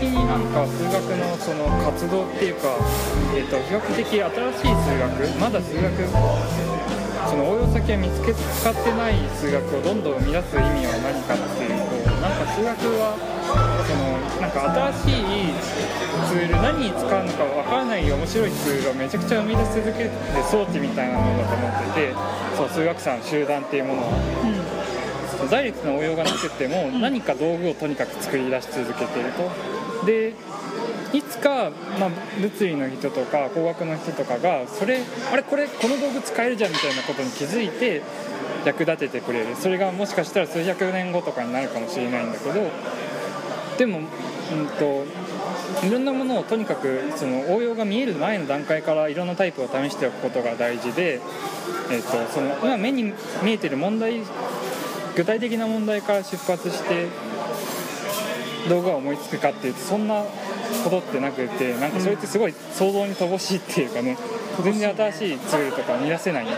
になんか数学のその活動っていうか、比較的新しい数学、まだ数学その応用先は見つけ使ってない数学をどんどん生み出す意味は何かっていうと、なんか数学はそのなんか新しいツール、何に使うのかわからない面白いツールをめちゃくちゃ生み出し続ける装置みたいなものだと思ってて、そう数学者の集団っていうものは、財力の応用がなくても何か道具をとにかく作り出し続けていると。でいつか、物理の人とか工学の人とかがこの道具使えるじゃんみたいなことに気づいて役立ててくれる。それがもしかしたら数百年後とかになるかもしれないんだけど、でも、いろんなものをとにかくその応用が見える前の段階からいろんなタイプを試しておくことが大事で、その今目に見えている問題、具体的な問題から出発して道具が思いつくかっていうとそんなことってなくて、なんかそれってすごい想像に乏しいっていうかね、全然新しいツールとか見出せないよね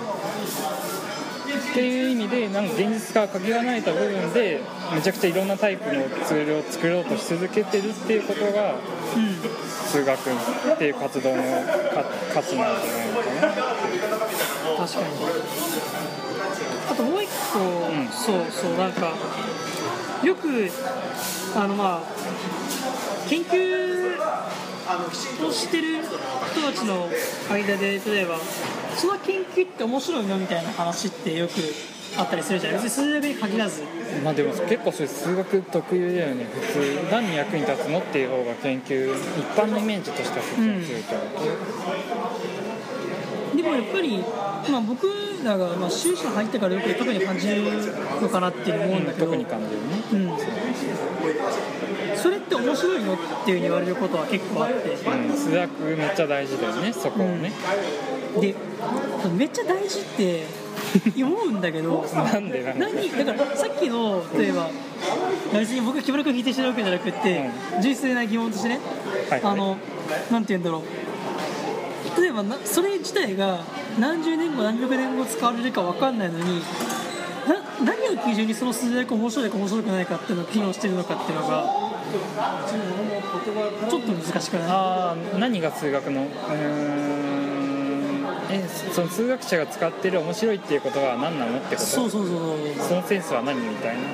っていう意味で、なんか現実が限られた部分でめちゃくちゃいろんなタイプのツールを作ろうとし続けてるっていうことが、数学っていう活動の価値なんじゃないのかな。 確かに。あともう一個、そうなんかよく研究をしてる人たちの間で、例えばその研究って面白いのみたいな話ってよくあったりするじゃない。別に数学に限らず、 でも結構それ数学特有だよね。普通何に役に立つのっていう方が研究一般のイメージとしては普通に強いから、 でもやっぱり、僕らが修士入ってからよく特に感じるのかなっていう思うんだけど、 特に感じるね、 それって面白いのっていう風に言われることは結構あって、 数学めっちゃ大事だよね、そこをね、 でめっちゃ大事って思うんだけどなんでだからさっきの例えば別に僕が木村君を否定してるわけじゃなくて、純粋な疑問としてね、なんて言うんだろう、例えばそれ自体が何十年後何百年後使われるか分かんないのに、何を基準にその数学面白いか面白くないかっていうのを機能してるのかっていうのがちょっと難しくない？ 何が数学のその数学者が使ってる面白いっていうことは何なのってこと？ そうそのセンスは何みたいな、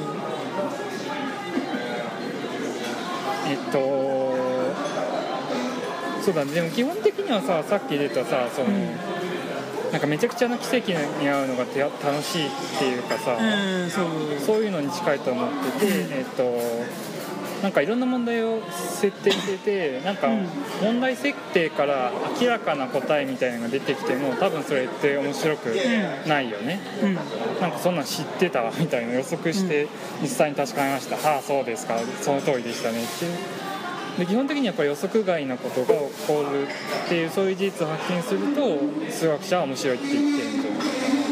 そうだね。でも基本的にはさっき出たさ、なんかめちゃくちゃな奇跡に遭うのが楽しいっていうかさ、そういうのに近いと思ってて、なんかいろんな問題を設定してて、なんか問題設定から明らかな答えみたいなのが出てきても多分それって面白くないよね、なんかそんなん知ってたわみたいな予測して実際に確かめました、そうですか、その通りでしたねっていう。で基本的にやっぱり予測外なことが起こるっていう、そういう事実を発見すると数学者は面白いって言ってるんじゃないか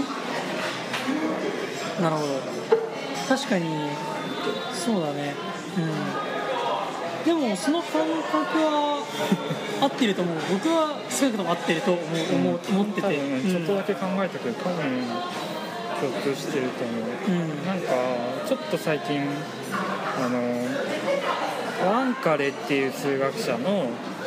な。なるほど、確かにそうだね。でもその感覚は合ってると思う。僕は少なくとも合ってると思ってて、 多分ちょっとだけ考えたけど多分共通してると思う、なんかちょっと最近ワンカレっていう数学者の、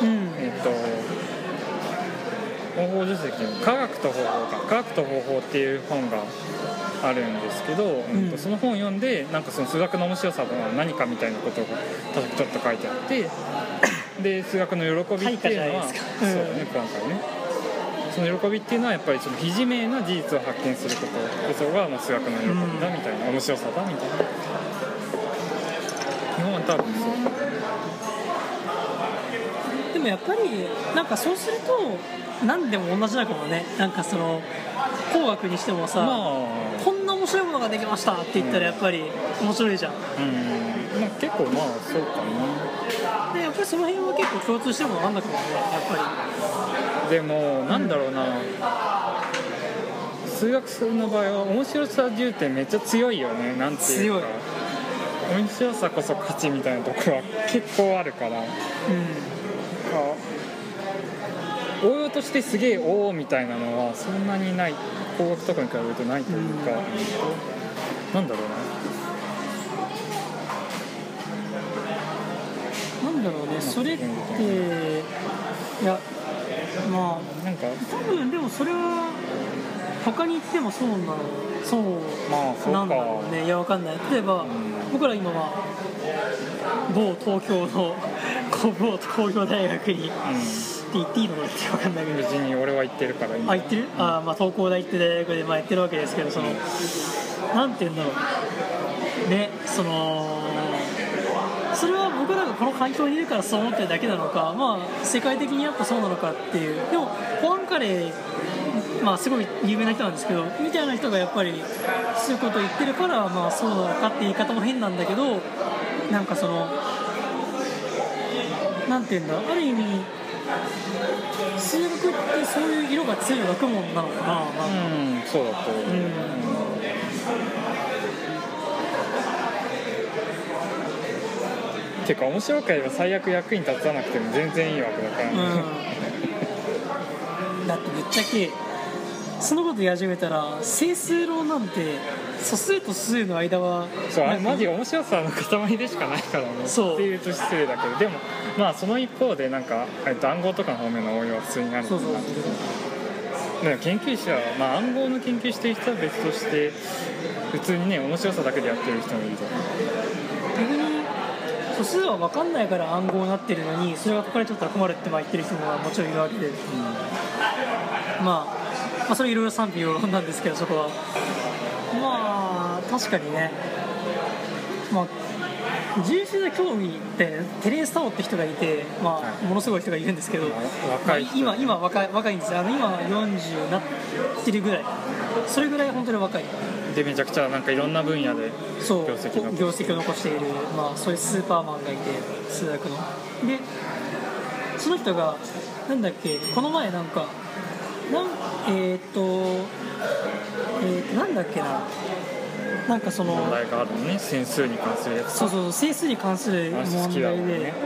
方法書籍の科学と方法っていう本があるんですけど、その本を読んでなんかその数学の面白さは何かみたいなことが確かちょっと書いてあって、で数学の喜びっていうのはそうだね、今回ね、その喜びっていうのはやっぱりその非自明な事実を発見すること、それが数学の喜びだみたいな、面白さだみたいな、日本は多分そう。 でもやっぱりなんかそうすると何でも同じだからね。なんかその工学にしてもさ、こんな面白いものができましたって言ったらやっぱり面白いじゃん。 結構そうかな。 でやっぱりその辺は結構共通してるものなんだけどね、やっぱり。でもなんだろうな、数学の場合は面白さ重点めっちゃ強いよね。なんていうか面白さこそ価値みたいなところは結構あるから、応用としてすげえおーみたいなのはそんなにない、工学とかに比べるとないというか、なんだろうな、 なんだろうね、それっていやまあなんか多分でもそれは他に行ってもそうなんだろうね。いやわかんない。例えば、僕ら今は某東京大学に、って言っていいのかってわかんないけど、 別に俺は行ってるから行ってる？まあ東工大行って大学でやってるわけですけど、なんて言うんだろうね、それは僕らがこの環境にいるからそう思ってるだけなのか、まあ世界的にやっぱそうなのかっていう。でもポアンカレー、まあすごい有名な人なんですけど、みたいな人がやっぱりそういうことを言ってるから、まあそうなのかって言い方も変なんだけど、なんかなんて言うんだ、ある意味数学ってそういう色が強い学問なのかな。 そうだと思う。てか面白ければ最悪役に立たなくても全然いいわけだから、 だってぶっちゃけそのこと言い始めたら整数論なんて素数と数の間はあれマジ面白さの塊でしかないからねっていうと失礼だけど、でもまあその一方でなんか暗号とかの方面の応用は普通になるんだな。だから研究者は、まあ、暗号の研究してる人は別として普通にね面白さだけでやってる人もいると思う。 逆に素数は分かんないから暗号になってるのにそれが解かれちゃったら困るって言ってる人ももちろんいるわけで、まあそれいろいろ賛否両論なんですけど、そこはまあ確かにね、まあ純粋な興味ってテレンス・タオって人がいて、まあものすごい人がいるんですけど、今若いんですよ。今40なってるぐらい、それぐらい本当に若いでめちゃくちゃなんかいろんな分野で業績を残している、まあそういうスーパーマンがいて、数学のでその人がなんだっけ、この前なんだっけな、なんか問題があるのね、整数に関するやつ。 そう整数に関する問題で、 ね、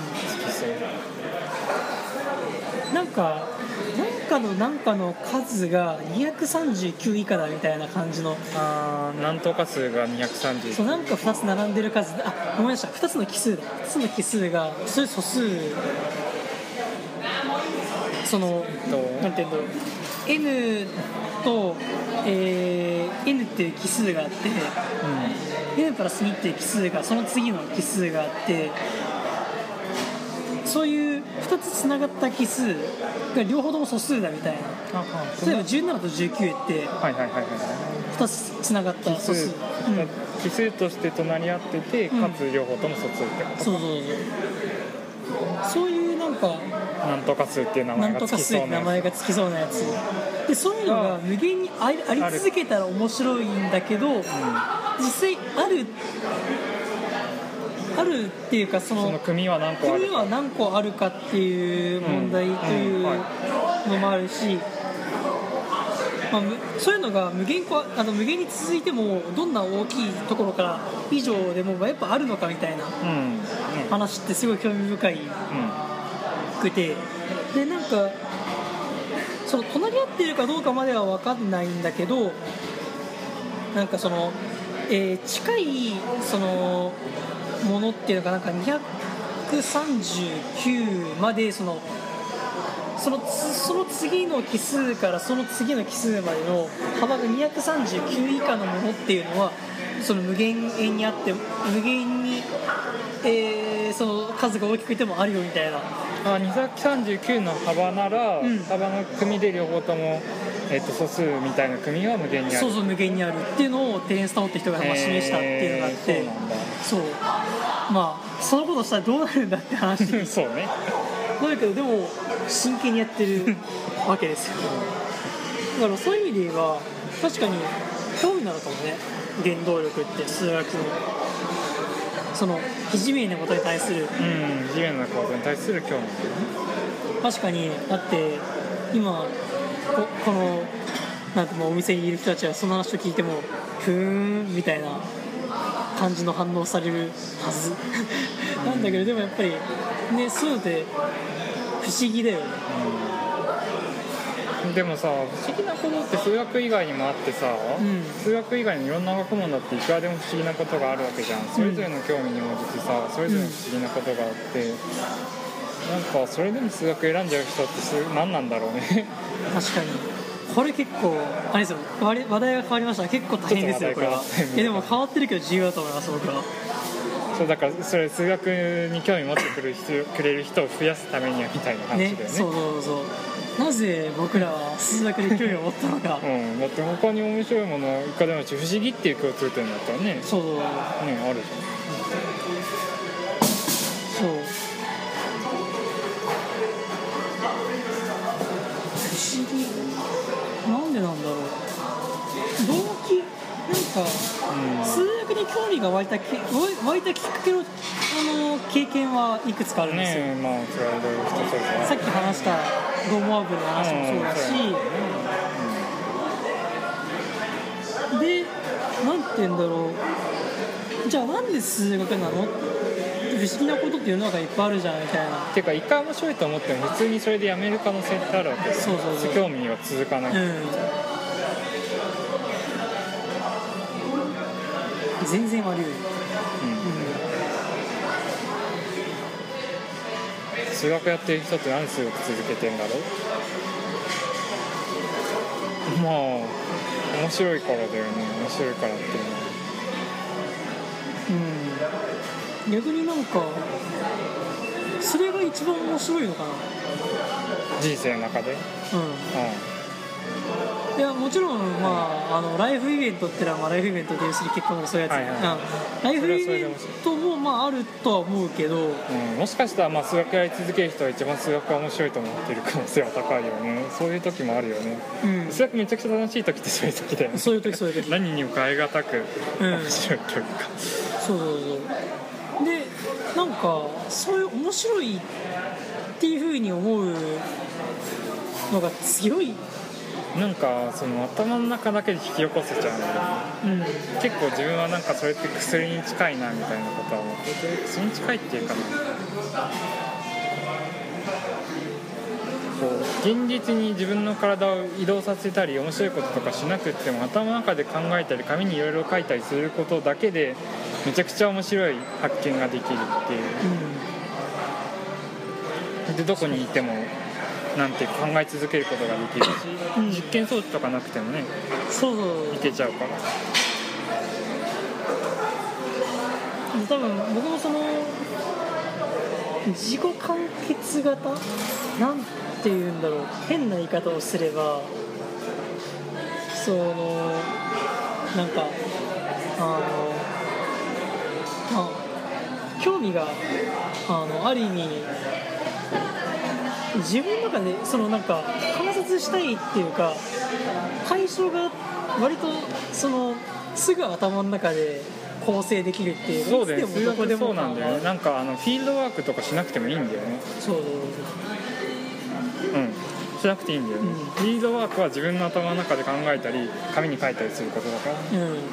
なんかの数が239以下だみたいな感じの、 なんとか数が239、 そうなんか2つ並んでる数、ごめんなさい、2つの奇数がそれ素数、なんていうんだろう、n と、n っていう奇数があって、n プラス2っていう奇数がその次の奇数があって、そういう2つつながった奇数が両方とも素数だみたいな。例えば17と19って2つつながった素数、 奇数として隣り合ってて、かつ両方とも素数ってこと。 そういうなんとか数っていう名前がつきそうなやつで、そういうのが無限にあり続けたら面白いんだけど、実際あるっていうか、その組は何個あるかっていう問題というのもあるし、そういうのが無限に続いてもどんな大きいところから以上でもやっぱあるのかみたいな話ってすごい興味深いくて、でなんか隣り合っているかどうかまでは分かんないんだけど、なんか近いものっていうのがなんか239までその次の奇数からその次の奇数までの幅が239以下のものっていうのは無限遠にあって、無限に、その数が大きくてもあるよみたいな。 239の幅なら、幅の組で両方とも、素数みたいな組が無限にある。 そう無限にあるっていうのをテレンス・タオって人が示したっていうのがあって、そのことしたらどうなるんだって話そうね。 だけどでも真剣にやってるわけですよ。だからそういう意味で言えば確かに興味なのかもね、原動力って数学の非自明なことに対する、 非自明なことに対する興味。 確かに。だって今このなんてお店にいる人たちはその話を聞いてもふーんみたいな感じの反応されるはずなんだけど、でもやっぱりね、そういうのって不思議だよね。 でもさ、不思議なことって数学以外にもあってさ、数学以外のいろんな学問だっていくらでも不思議なことがあるわけじゃん。それぞれの興味に応じてさ、それぞれの不思議なことがあって、なんかそれでも数学選んじゃう人って何なんだろうね。 確かにこれ結構あれですよ、話題が変わりました。結構大変ですよこれは。でも変わってるけど重要だと思います僕は。 そうだからそれ数学に興味持ってくれる人を増やすためにはみたいな話だよね。 そうなぜ僕らは数学で興味を持ったのか、 だって他に面白いものいかでも不思議っていう共通点だったらね、 そうね、あるじゃん。そう不思議なんでなんだろう。動機なんか、数学に興味が湧いたきっかけの経験はいくつかあるんですよ。 まあそれはどういう人それぞれさっき話したゴムアーブの話もそうだし、でなんて言うんだろう、じゃあなんで数学なの、不思議なことっていうのがいっぱいあるじゃんみたいな。 ていうか一回面白いと思っても普通にそれでやめる可能性ってあるわけです。興味は続かない、 全然あり得る、 数学やってる人って何で数学続けてんだろう。まあ面白いからだよね。面白いからっていうのは、逆になんかそれが一番面白いのかな、 人生の中で。 いやもちろん、ライフイベントってのは、ライフイベントで要するに結婚とかそういうやつ、ライフイベントもあるとは思うけど、 もしかしたら数学やり続ける人が一番数学が面白いと思ってる可能性は高いよね。そういう時もあるよね、数学めちゃくちゃ楽しい時ってそういう時だよね。 そういう時何にも代え難く面白いというか、 そうでなんかそういう面白いっていう風に思うのが強い。 なんかその頭の中だけで引き起こせちゃうんだよね、結構自分はなんかそれって薬に近いなみたいなことは思ってて、薬に近いっていうかな、こう現実に自分の体を移動させたり面白いこととかしなくっても頭の中で考えたり紙にいろいろ書いたりすることだけでめちゃくちゃ面白い発見ができるっていう、でどこにいてもなんて考え続けることができるし、実験装置とかなくてもね、いけちゃうから。 多分僕もその自己完結型なんていうんだろう、変な言い方をすればなんか興味がある意味自分の中でなんか観察したいっていうか対象が割とすぐ頭の中で構成できるっていう。 そうだよね、数学そうなんだよね。なんかフィールドワークとかしなくてもいいんだよね。しなくていいんだよね、フィールドワークは自分の頭の中で考えたり紙に書いたりすることだから、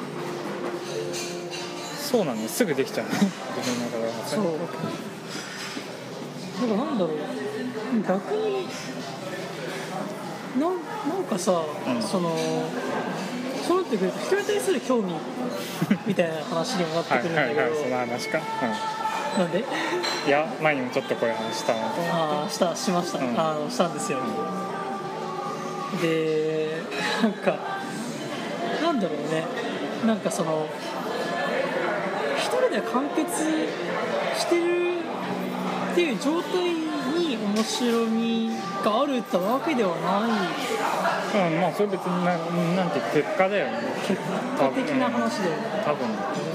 そうなんだよ、すぐできちゃうね自分の中では。 そうなんだろう、逆になんかさ、そうなってくると人に対する興味みたいな話にもなってくるんだけどその話か、 なんでいや前にもちょっとこういう話したのとしました、したんですよ、でなんかなんだろうね、なんか一人で完結してるっていう状態に面白みがあるってわけではない。 まあそれ別になんて結果だよね。 結果的な話で、 多分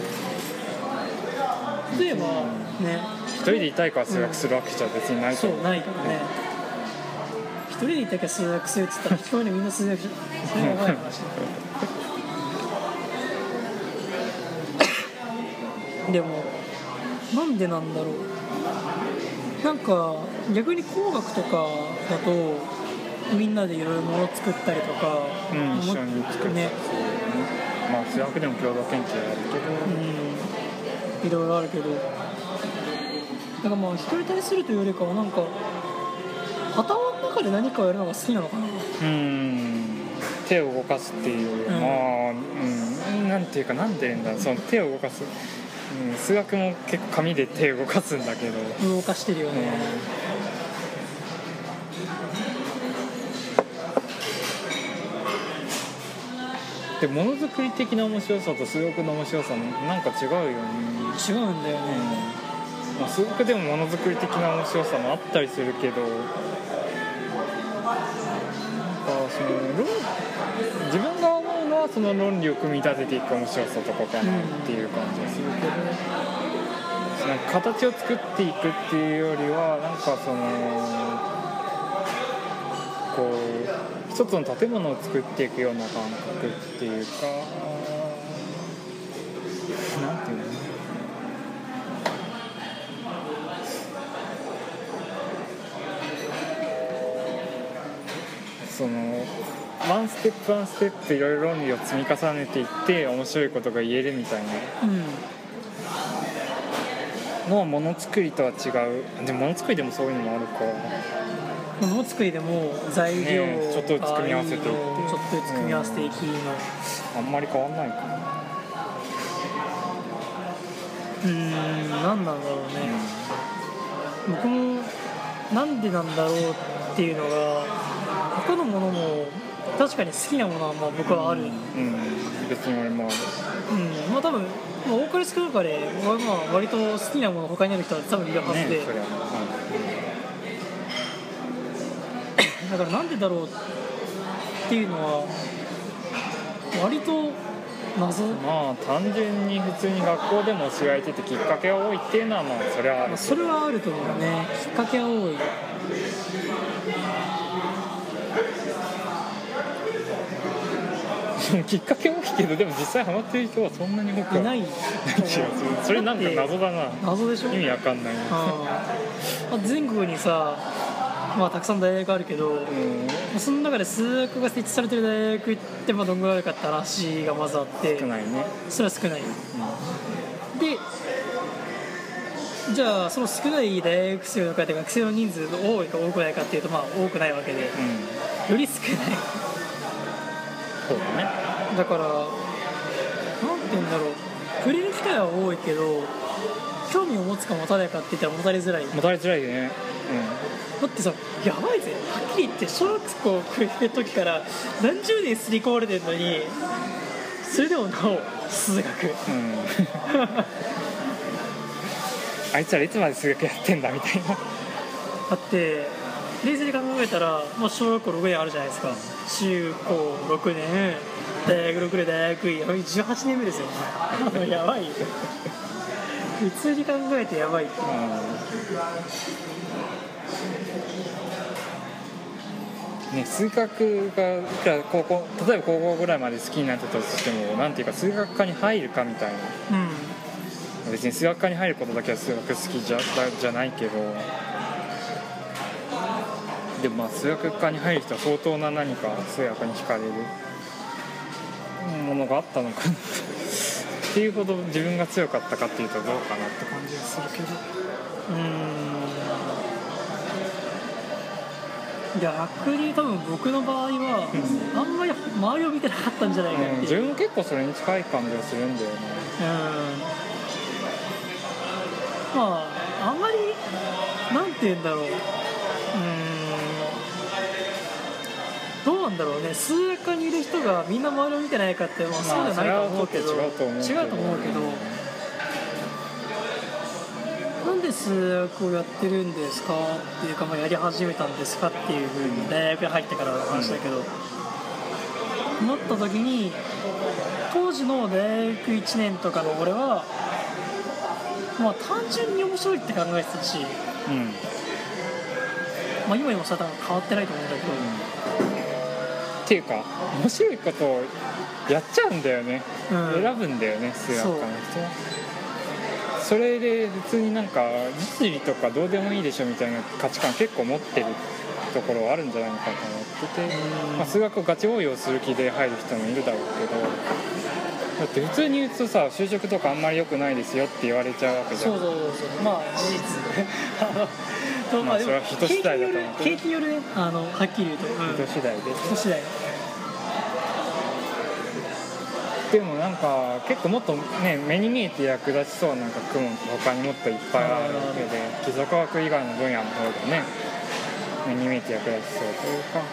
例えばね、 一人でいたいから数学するわけじゃ別にないと思う。 ないからね。一人でいたいから数学するって言ったら人にみんな数学する。それはやばい話でもなんでなんだろう。なんか逆に工学とかだとみんなでいろいろもの作ったりとか、 一緒に作ったりね。まあ数学でも共同研究あるけど、 いろいろあるけど、だから人に対するというよりかはなんか頭の中で何かをやるのが好きなのかな。 手を動かすっていう、なんていうか、なんていうんだ、その手を動かす、数学も結構紙で手を動かすんだけど動かしてるよね、 でものづくり的な面白さと数学の面白さもなんか違うよね。 違うんだよね、 数学でもものづくり的な面白さもあったりするけど、自分が思うのはその論理を組み立てていく面白さとかかなっていう感じがするけど、なんか形を作っていくっていうよりはなんかそのこう一つの建物を作っていくような感覚っていうか、なんていうの、そのワンステップワンステップいろいろ論理を積み重ねていって面白いことが言えるみたいなのはものづくりとは違う。でもものづくりでもそういうのもあるか。 ものづくりでも材料をちょっとずつ組み合わせていってちょっとずつ組み合わせていきの、 あんまり変わんないかな。 何なんだろうね、僕もなんでなんだろうっていうのが他のものも確かに好きなものはまあ僕はある、 別に俺もある、 まあ多分、多かれ少なかれ割と好きなもの他にある人は多分いるはずで、だからなんでだろうっていうのは割と謎。 まあ単純に普通に学校でも教えられててきっかけが多いっていうのはまあそれはある。 それはあると思うね。きっかけが多い。 きっかけ多いけどでも実際ハマってる人はそんなに多くいない。 それなんか謎だな。 謎でしょ。 意味わかんないな。 全国にさ、まあたくさん大学あるけど、その中で数学が設置されてる大学ってまあどんぐらいあるかって話がまずあって、 少ないね。 それは少ない。で、じゃあその少ない大学生の中で学生の人数が多いか多くないかっていうとまあ多くないわけで、より少ない。 そうだね。 だからなんて言うんだろう、触れる機会は多いけど興味を持つか持たないかって言ったら持たれづらい。 持たれづらいね。 だってさ、やばいぜ、はっきり言って小学校来る時から何十年刷り込まれてるのにそれでもなお数学、 あいつらいつまで数学やってんだみたいな。 だって冷静に考えたら、まあ、小学校6年あるじゃないですか、中高6年大学6年大学院18年目ですよやばい普通に考えてやばいって、 数学が例えば高校ぐらいまで好きになってたとしてもなんていうか数学科に入るかみたいな、別に数学科に入ることだけは数学好きじゃないけど、でもまあ数学科に入る人は相当な何か数学に惹かれるものがあったのかなっていうほど自分が強かったかっていうとどうかなって感じがするけど、 逆に多分僕の場合は、あんまり周りを見てなかったんじゃないかっていう、 自分も結構それに近い感じがするんだよね。 まああんまりなんて言うんだろう、どうなんだろうね、数学科にいる人がみんな周りを見てないかって、まあ、そうじゃないと思うけど、違うと思うけど、なんで数学をやってるんですかっていうか、まあ、やり始めたんですかっていうふうに大学に入ってからの話だけど、思った時に当時の大学1年とかの俺はまあ単純に面白いって考えてたし、まあ、今にもさ多分変わってないと思うんだけど、 っていうか面白いことをやっちゃうんだよね、選ぶんだよね数学科の人は。それで普通になんか実利とかどうでもいいでしょみたいな価値観結構持ってるところはあるんじゃないのかと思ってて、まあ、数学をガチ応用する気で入る人もいるだろうけど、だって普通に言うとさ就職とかあんまり良くないですよって言われちゃうわけじゃん。 そうまあ事実まあそれは人次第だと思う。 景気によるね、はっきり言うと、 人次第です。 人次第。 でもなんか結構もっとね、目に見えて役立ちそうな学問って他にもっといっぱいあるわけで、基礎科学以外の分野の方がね、目に見えて役立ちそうというか、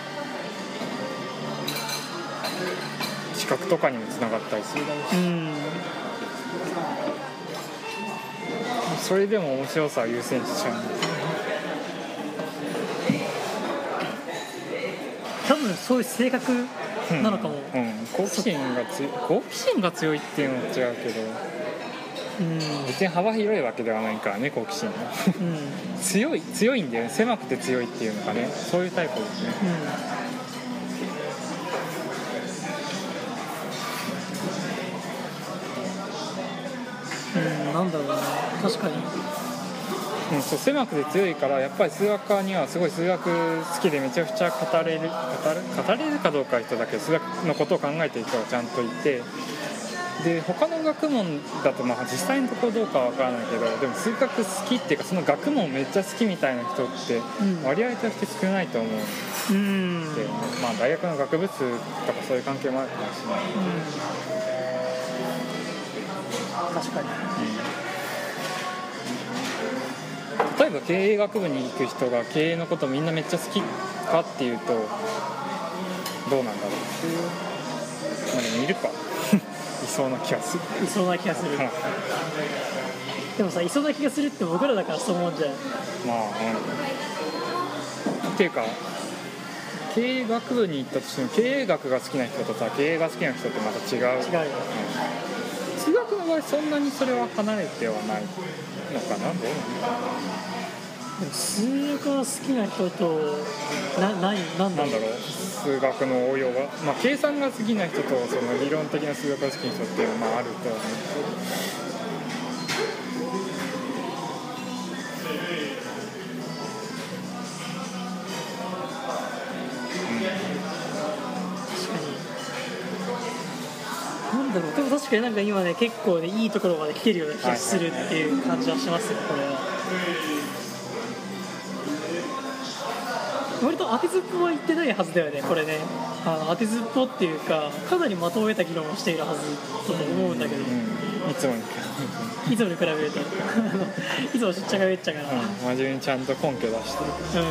資格とかにもつながったりするだろうし、それでも面白さを優先しちゃう。 多分そういう性格なのかも。 好奇心が強いっていうのは違うけど、別に幅広いわけではないからね、好奇心が。強いんだよね、狭くて強いっていうのかね、そういうタイプですね。 なんだろうな、確かに。 そう、狭くて強いからやっぱり数学科にはすごい数学好きでめちゃくちゃ語れるかどうかは人だけど、数学のことを考えている人がちゃんといて、で他の学問だとまあ実際のところどうかは分からないけど、でも数学好きっていうかその学問めっちゃ好きみたいな人って割合として少ないと思う。で、まあ大学の学部数とかそういう関係もあるかもしれない。 確かに。 例えば経営学部に行く人が経営のことみんなめっちゃ好きかっていうとどうなんだろうっていう、まあでもいるかいそうな気がする。 でもさ、いそうな気がするって僕らだからそう思うんじゃん。 まあっていうか、経営学部に行ったとしても経営学が好きな人とさ、経営が好きな人ってまた違う。数学の場合そんなにそれは離れてはないのかな。どうなの？ でも数学が好きな人となんだろう、 数学の応用が、まあ、計算が好きな人とその理論的な数学が好きな人っていうのはまああるとは思うでも確かになんか今ね、結構ね、いいところまで来てるような気がするっていう感じはしますよ、これは。割と当てずっぽは言ってないはずだよね、これね。当てずっぽっていうか、かなり的を得た議論をしているはずと思うんだけど、 いつもに比べるといつもしっちゃかめっちゃから、 真面目にちゃんと根拠出してる。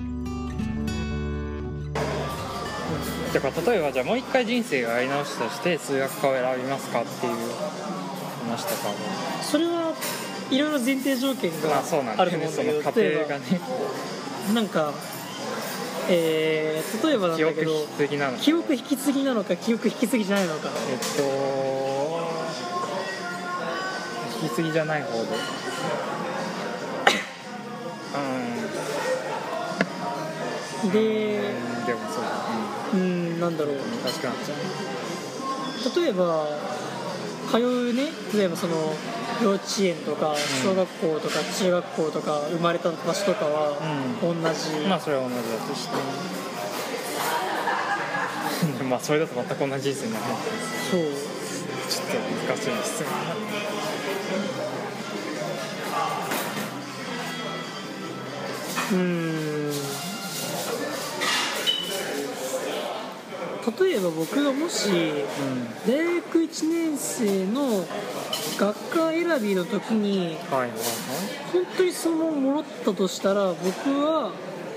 だから例えばじゃあもう一回人生をやり直しとして数学科を選びますかっていう話とかそれはいろいろ前提条件があると思うんだけど、 その過程がね、 なんか例えばなんだけど、記憶引き継ぎなのか記憶引き継ぎじゃないのか。 引き継ぎじゃない方ででもそうだ、 なんだろう、 確かに例えば通うね、例えばその幼稚園とか小学校とか中学校とか生まれた場所とかは同じ、 まあそれは同じだとしてまあそれだと全く同じ人生になるんですよ。ちょっと難しい質問例えば僕がもし大学1年生の学科選びの時に本当にそのままもらったとしたら、僕は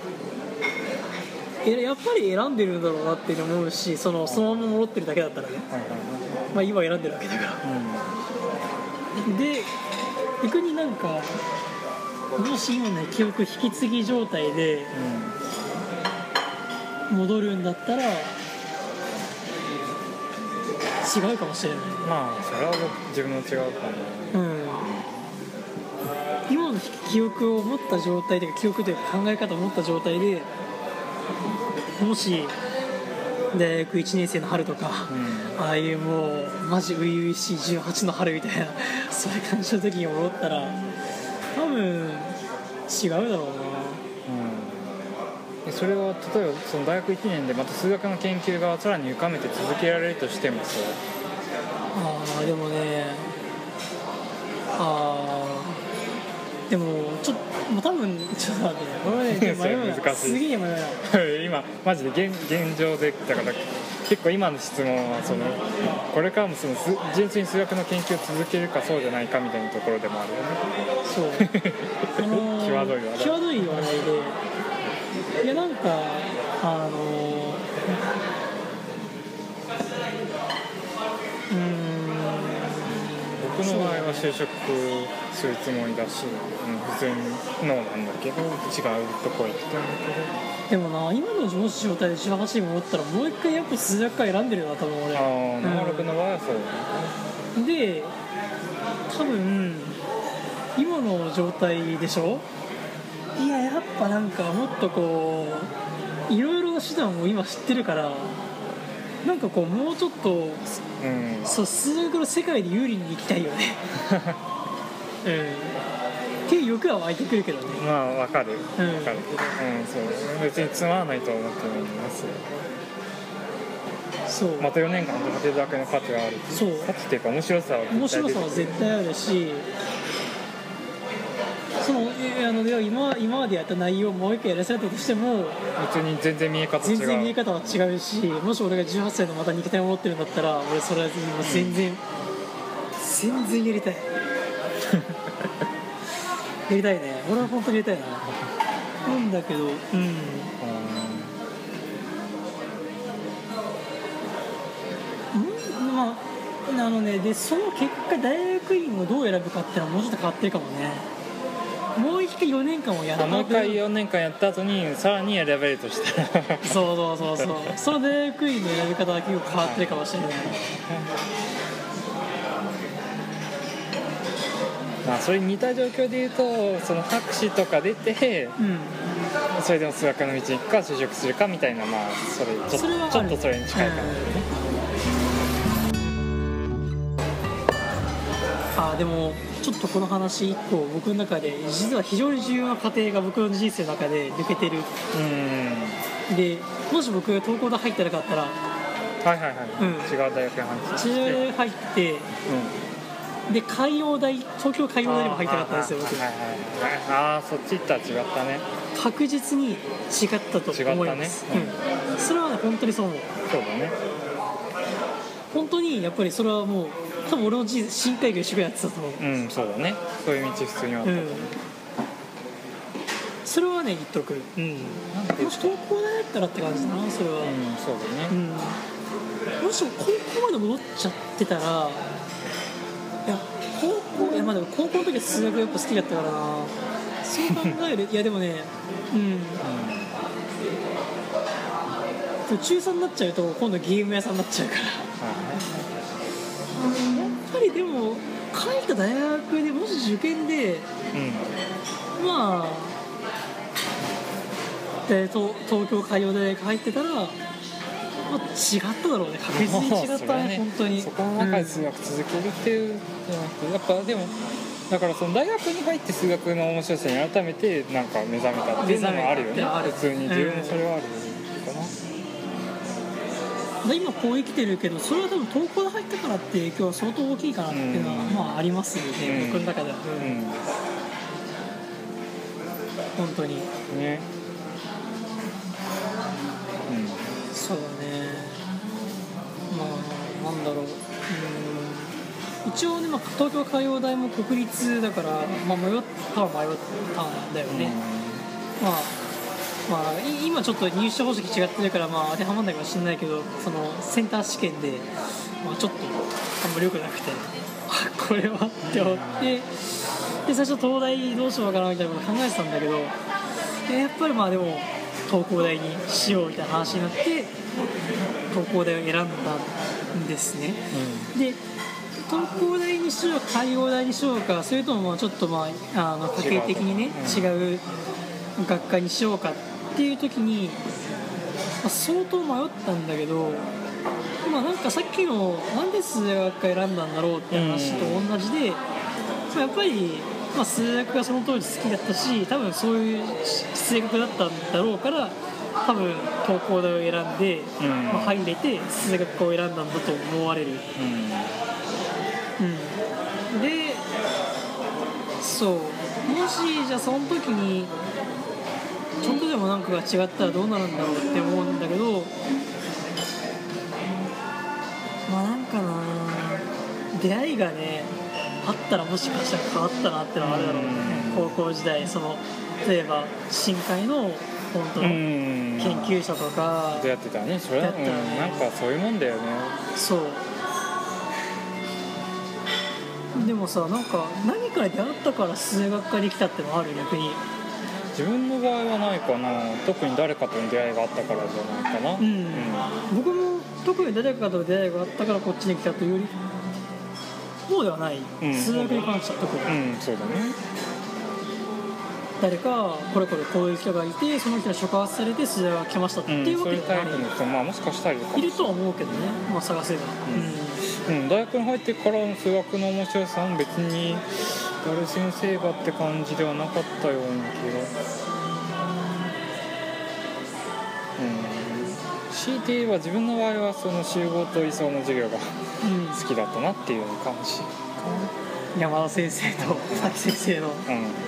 やっぱり選んでるんだろうなって思うし、そのままもらってるだけだったらね、まあ今選んでるわけだから、で逆になんかもし今ね記憶引き継ぎ状態で戻るんだったら違うかもしれない。 まあそれは自分の違うかな。 今の記憶を持った状態で、記憶というか考え方を持った状態でもし大学1年生の春とか、ああいうもうマジ初々しい18の春みたいなそういう感じの時に戻ったら多分違うだろうな。 それは例えばその大学1年でまた数学の研究がさらに深めて続けられるとしてもさ、 でもねでもちょっもう多分ちょっと待ってこれね迷うな難しいすげえ迷うな今マジで現状でだから結構今の質問はそのこれからもその純粋に数学の研究を続けるかそうじゃないかみたいなところでもあるよね。 そう際どい話題際どい話題で、いやなんか僕の場合は就職するつもりだし、普通に脳なんだけど違うとこ行ってたんだけど、でもな今の上司状態で18に戻ったらもう一回やっぱ数学科選んでるよな多分俺。 僕の場合はそうだね。 で多分今の状態でしょ。いややっぱなんかもっとこういろいろな手段を今知ってるからなんかこうもうちょっと、そう数学の世界で有利に行きたいよねっていう欲は湧いてくるけどね。 まあ分かる分かる、そう別につまらないとは思ってないんですよ。 そうまた4年間働けるだけの価値がある。 そう価値っていうか面白さは絶対あるし、その今までやった内容をもう一回やらせたとしても別に全然見え方は違うし、もし俺が18歳のまた肉体を持ってるんだったら俺それは全然やりたいやりたいね。俺は本当にやりたいなんだけどでその結果大学院をどう選ぶかっていうのはもうちょっと変わってるかもね。もう一回4年間をやったもう一回4年間やった後にさらに選べるとしたらそうその大学院の選び方は結構変わってるかもしれないまあそれに似た状況でいうとその博士とか出て、それでも数学の道に行くか就職するかみたいな、まあそれちょっとそれに近いかもね。 でもちょっとこの話1個僕の中で実は非常に重要な過程が僕の人生の中で抜けてる。でもし僕が東工大入ってなかったら違う大学に入ってで東京海洋大にも入りたかったんですよ僕。 そっち行ったら違ったね。 確実に違ったと思います。それはね本当にそう思う。 そうだね。 本当にやっぱりそれはもう多分俺の人生深海魚一緒やってたと思う。 そうだね。そういう道普通にあったと思う。 それはね言っとく。もし東工大だったらって感じだなそれは。 そうだね。 もしも高校まで戻っちゃってたら、でも高校の時は数学やっぱ好きだったからな。そう考えるいやでもね中3になっちゃうと今度ゲーム屋さんになっちゃうから。やっぱりでも帰った大学でもし受験で、まあ東京海洋大学入ってたら、違っただろうね。確実に違ったね本当に。 そこの中で数学続けるっていうやっぱでもだからその大学に入って数学の面白さに改めてなんか目覚めたっていうのもあるよね。普通に自分もそれはあるかな。 今こう生きてるけどそれは多分東工で入ったからって影響は相当大きいかなっていうのは、まあありますよね、僕の中では。本当にね。 そうだね。まあなんだろう。一応ね、東京海洋大も国立だから、迷ったんだよね。今ちょっと入試方式違ってるから当てはまんないかもしれないけど、そのセンター試験で、ちょっとあんまり良くなくてこれはって思ってで最初東大どうしようかなみたいなこと考えてたんだけど、やっぱりでも東工大にしようみたいな話になって東工大を選んだんですね。で東工大にしようか海洋大にしようか、それともちょっと家庭的にね違う学科にしようかっていう時に、相当迷ったんだけど、なんかさっきのなんで数学科選んだんだろうって話と同じで、やっぱり数学がその当時好きだったし、多分そういう性格だったんだろうから、多分東工大を選んで、入れて数学科を選んだんだと思われる。でそうもしじゃあその時にちょっとでもなんかが違ったらどうなるんだろうって思うんだけど、まあなんかな出会いがねあったらもしかしたら変わったなってのはあるだろうね。高校時代その例えば深海の本当の研究者とか出会ってたね。それは、なんかそういうもんだよね。 そうでもさなんか何かに出会ったから数学ができたってのはある逆に。 自分の場合はないかな。特に誰かとの出会いがあったからじゃないかな。 僕も特に誰かとの出会いがあったからこっちに来たというよりそうではない、数学に関しては特に、 そうだね。 誰かこれこれこういう人がいてその人に触発されて数学が来ましたっていうわけではない、 そういうタイプの人も、もしかしたらいるかもしれない。 いるとは思うけどね、探せば、 大学に入ってからの数学の面白さも別に誰先生がって感じではなかったような気が。強いて言えば自分の場合はその集合と位相の授業が好きだったなっていう感じ、 山田先生と佐々木先生の、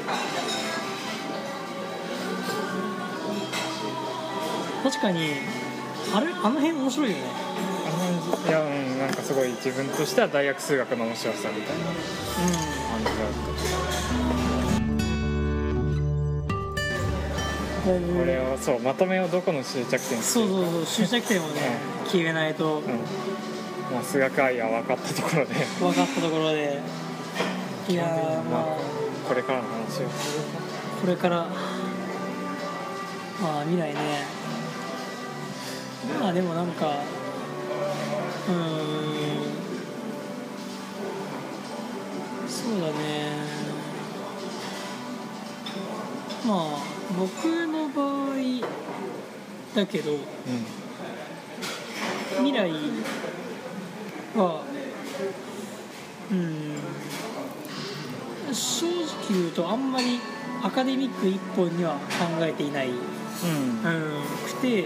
確かにあの辺面白いよね。 いや、なんかすごい自分としては大学数学の面白さみたいな感じだった、これをそうまとめをどこの終着点そう終着点をね、決めないと、 数学愛は分かったところでいやー、まあこれからの話をこれから未来ね。でもなんかそうだね。僕の場合だけど、未来は正直言うとあんまりアカデミック一本には考えていない、くて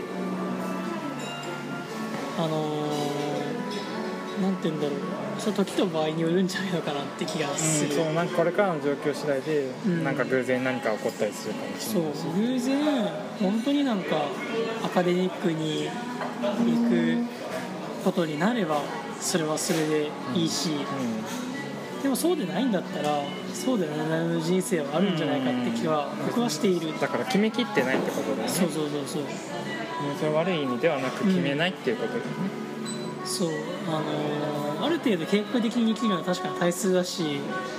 なんて言うんだろう、ちょっと時と場合によるんじゃないのかなって気がする、 そうなんかこれからの状況次第で、なんか偶然何か起こったりするかもしれないし、 そう偶然本当になんかアカデミックに行くことになればそれはそれでいいし、でもそうでないんだったらそうでない人生はあるんじゃないかって気は僕はしている。 だから決めきってないってことだよね。 そうそれ悪い意味ではなく決めないっていうことだよね。 そうある程度計画的に生きるのは確かに大切だし、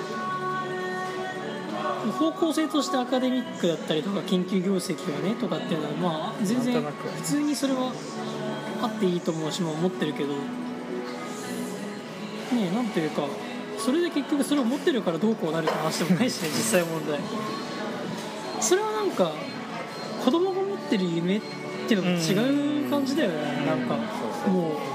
方向性としてアカデミックだったりとか研究業績がねとかっていうのは全然普通にそれはあっていいと思うしも思ってるけどね、なんというかそれで結局それを持ってるからどうこうなるって話でもないしね実際問題それはなんか子供が持ってる夢っていうのと違う感じだよね。なんかもう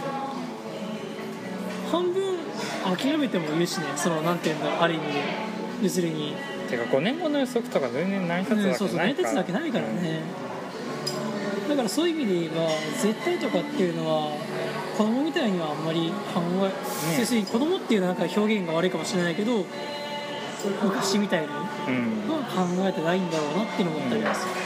半分諦めてもいるしね、そのなんていうんだある意味で要するにてか5年後の予測とか全然成り立つわけないから、 成り立つわけないからね、だからそういう意味で言えば絶対とかっていうのは子供みたいにはあんまり考え、要するに子供っていうのはなんか表現が悪いかもしれないけど昔みたいには考えてないんだろうなっていうのを思ったりまする。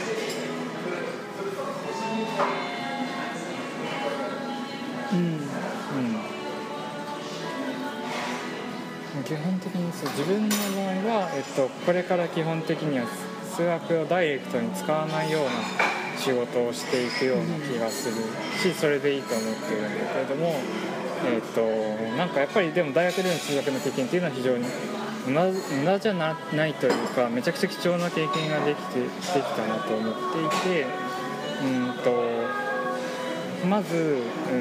基本的にそう自分の場合は、これから基本的には数学をダイレクトに使わないような仕事をしていくような気がするし、それでいいと思っているんだけれども、なんかやっぱりでも大学での数学の経験っていうのは非常に無駄じゃないというかめちゃくちゃ貴重な経験ができたなと思っていて、まず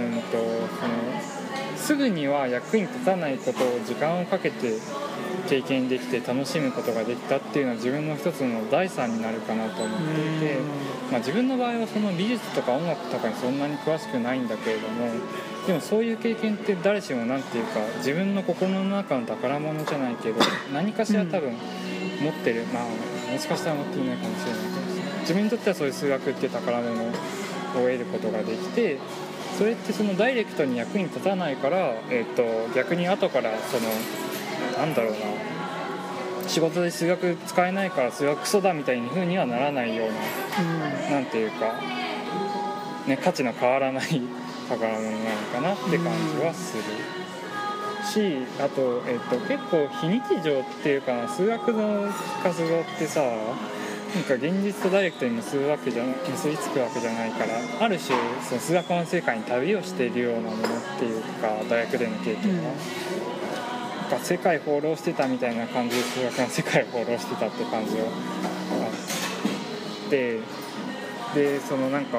すぐには役に立たないことを時間をかけて経験できて楽しむことができたっていうのは自分の一つの財産になるかなと思っていて、自分の場合はその美術とか音楽とかにそんなに詳しくないんだけれども、でもそういう経験って誰しもなんていうか自分の心の中の宝物じゃないけど何かしら多分持ってる、もしかしたら持っていないかもしれないけど、自分にとってはそういう数学っていう宝物を得ることができて、それってそのダイレクトに役に立たないから、逆に後からそのなんだろうな、 仕事で数学使えないから数学クソだみたいな風にはならないような、なんていうか、ね、価値の変わらない宝物なのかなって感じはするし、あと、結構非日常っていうかな、数学の活動ってさ、なんか現実とダイレクトに結びつくわけじゃないから、ある種その数学の世界に旅をしているようなものっていうか、大学での経験は、なんか世界放浪してたみたいな感じで数学の世界を放浪してたって感じがあって、でそのなんか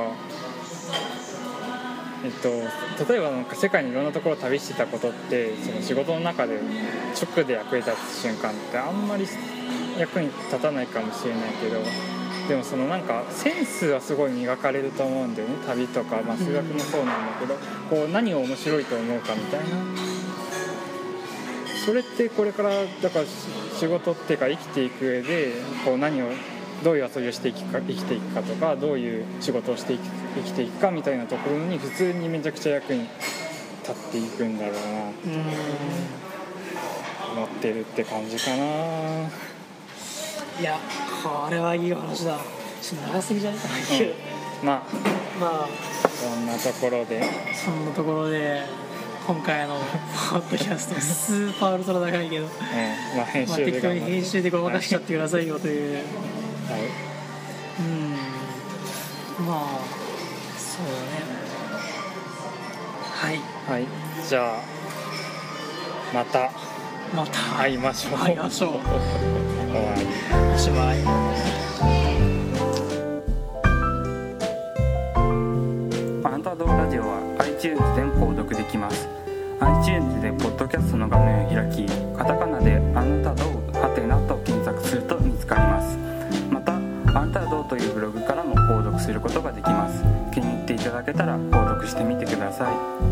例えばなんか世界のいろんなところを旅してたことって、その仕事の中で直で役に立つ瞬間ってあんまり役に立たないかもしれないけど、でもそのなんかセンスはすごい磨かれると思うんだよね、旅とか、まあ、数学もそうなんだけど、こう何を面白いと思うかみたいな、それってこれからだから仕事っていうか生きていく上でこうどういう遊びをして生きていくかとか、どういう仕事をして生きていくかみたいなところに普通にめちゃくちゃ役に立っていくんだろうなって思ってるって感じかな。 いや、これはいい話だ。ちょっと長すぎじゃないかな、 まあそんなところで今回のポッドキャストスーパーウルトラ長いけど、適当に編集でごまかしちゃってくださいよという、はい、まあそうだね。はい、 じゃあまた会いましょう。 終わり。おしまい。 あなたどうラジオは iTunes でも購読できます。 iTunes でポッドキャストの画面を開き、カタカナであなたどうはてなと検索すると見つかります。またあなたどうというブログからも購読することができます。気に入っていただけたら購読してみてください。